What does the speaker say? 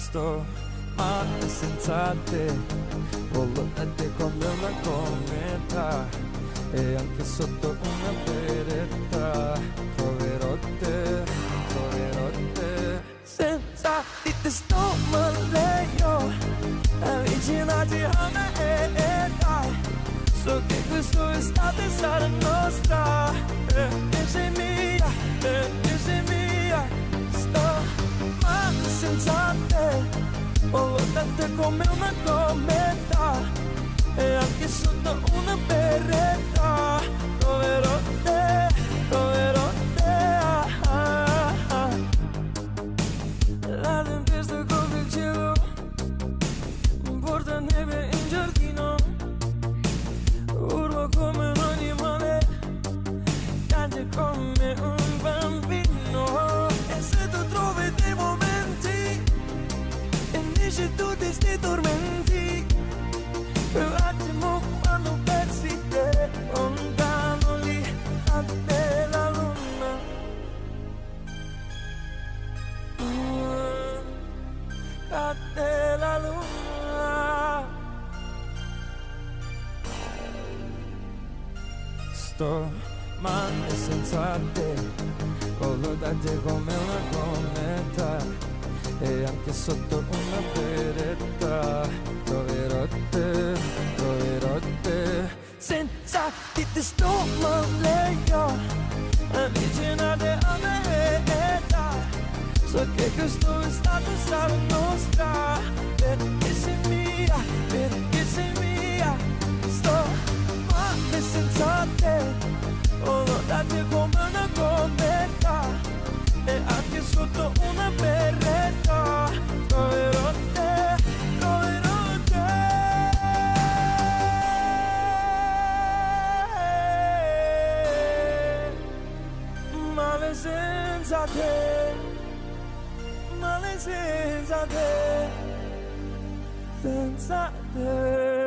sto male senza te, voglio da te come una cometa, e anche sotto una beretta troverò te, senza di te sto male io, avvicinati a me e dai, so che quest'estate sarà nostra, e sei mia, sto male senza te, voglio da te come una cometa, e anche sotto una beretta troverò te, La tempesta copre il cielo, porta neve in giardino, urlo come un animale, piange come un bambino. E se tu trovi dei momenti e dici tutti sti tormenti, per un attimo quando persi te, lontano lì a te la luna, a te la luna. Sto male senza te, voglio da te come una cometa, e anche sotto una beretta troverò te, senza di te sto male io, avvicinate a me e dai, so che quest'estate sarà nostra, perché sei mia, sto male senza te, voglio da te come una cometa, e anche sotto una beretta troverò te, male senza te, male senza te, senza te.